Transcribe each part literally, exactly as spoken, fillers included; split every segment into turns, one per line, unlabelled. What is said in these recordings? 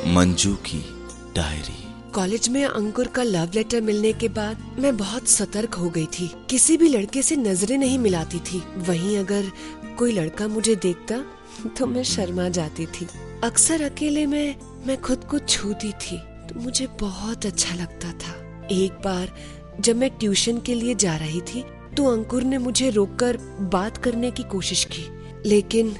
मंजू की diary.
College में अंकुर का लव लेटर मिलने के बाद मैं बहुत सतर्क हो गई थी। किसी भी लड़के से नजरें नहीं मिलाती थी। वहीं अगर कोई लड़का मुझे देखता तो मैं शर्मा जाती थी। अक्सर अकेले में मैं खुद को छूती थी तो मुझे बहुत अच्छा लगता था। एक बार जब मैं ट्यूशन के लिए जा रही थी तो अंकुर ने मुझे रोककर बात करने की कोशिश की, लेकिन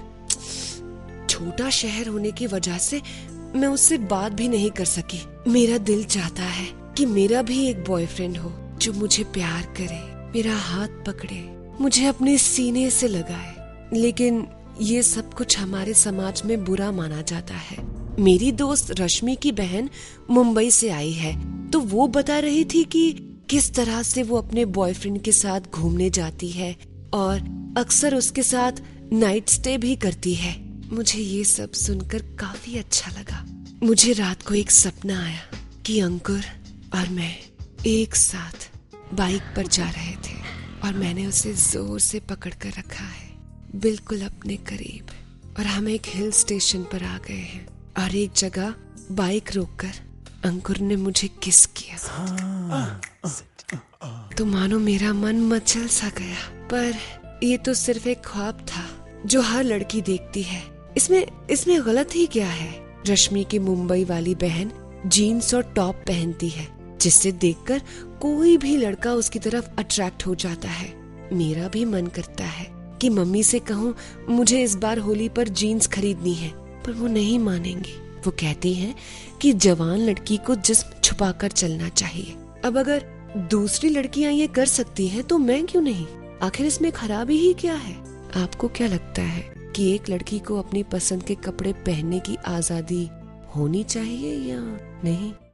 छोटा शहर होने की वजह से मैं उससे बात भी नहीं कर सकी। मेरा दिल चाहता है कि मेरा भी एक बॉयफ्रेंड हो जो मुझे प्यार करे, मेरा हाथ पकड़े, मुझे अपने सीने से लगाए, लेकिन ये सब कुछ हमारे समाज में बुरा माना जाता है। मेरी दोस्त रश्मि की बहन मुंबई से आई है तो वो बता रही थी कि किस तरह से वो अपने बॉयफ्रेंड के साथ घूमने जाती है और अक्सर उसके साथ नाइट स्टे भी करती है। मुझे ये सब सुनकर काफी अच्छा लगा। मुझे रात को एक सपना आया कि अंकुर और मैं एक साथ बाइक पर जा रहे थे और मैंने उसे जोर से पकड़ कर रखा है, बिल्कुल अपने करीब, और हम एक हिल स्टेशन पर आ गए हैं और एक जगह बाइक रोककर अंकुर ने मुझे किस किया तो मानो मेरा मन मचल सा गया। पर ये तो सिर्फ एक ख्वाब था जो हर लड़की देखती है। इसमें इसमें गलत ही क्या है? रश्मि की मुंबई वाली बहन जीन्स और टॉप पहनती है जिससे देखकर कोई भी लड़का उसकी तरफ अट्रैक्ट हो जाता है। मेरा भी मन करता है कि मम्मी से कहूँ मुझे इस बार होली पर जीन्स खरीदनी है, पर वो नहीं मानेंगी। वो कहती हैं कि जवान लड़की को जिस्म छुपाकर चलना चाहिए। अब अगर दूसरी लड़कियां ये कर सकती हैं तो मैं क्यों नहीं? आखिर इसमें खराबी ही क्या है? आपको क्या लगता है कि एक लड़की को अपनी पसंद के कपड़े पहनने की आजादी होनी चाहिए या नहीं?